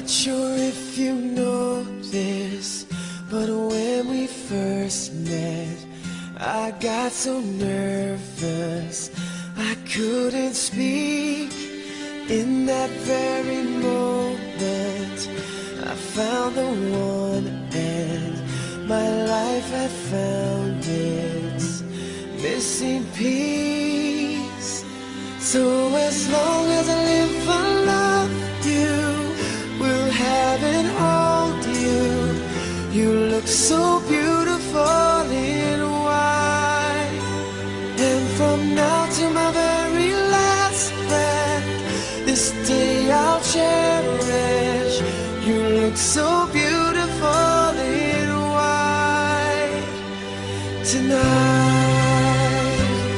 Not sure if you know this, but when we first met, I got so nervous I couldn't speak. In that very moment, I found the one, and my life had found its missing piece. So as long as I live, I love you, will have and hold you. You look so beautiful in white, and from now to my very last breath, this day I'll cherish. You look so beautiful in white tonight.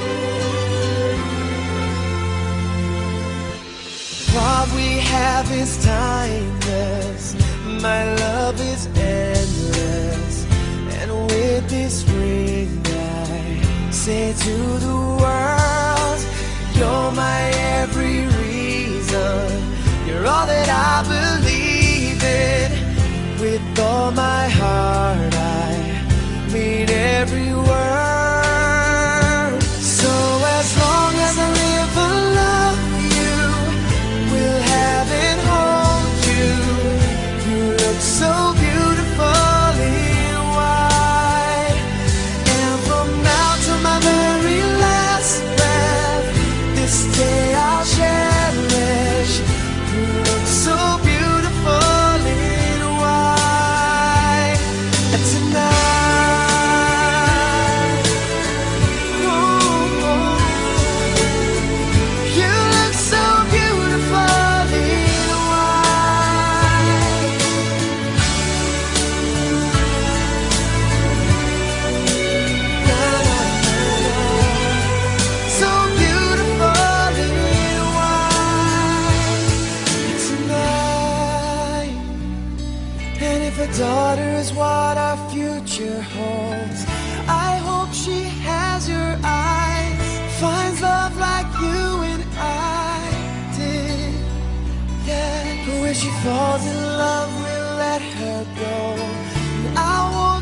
What we have is timeless, my love is endless, and with this ring I say to the world, you're my every reason, you're all that I believe in. With all my heart I mean every word. So as long as I live, I love you, will have and hold you. You look so beautiful in white, and from now to my very last breath, this day I'll cherish. You look so beautiful in white tonight. Ooh, you look so beautiful in white. Na, na, na, na. So beautiful in white tonight. And if a daughter is what our future holds, I hope she has your eyes, finds love like you and I did. Yeah, but when she falls in love, we'll let her go. And I won't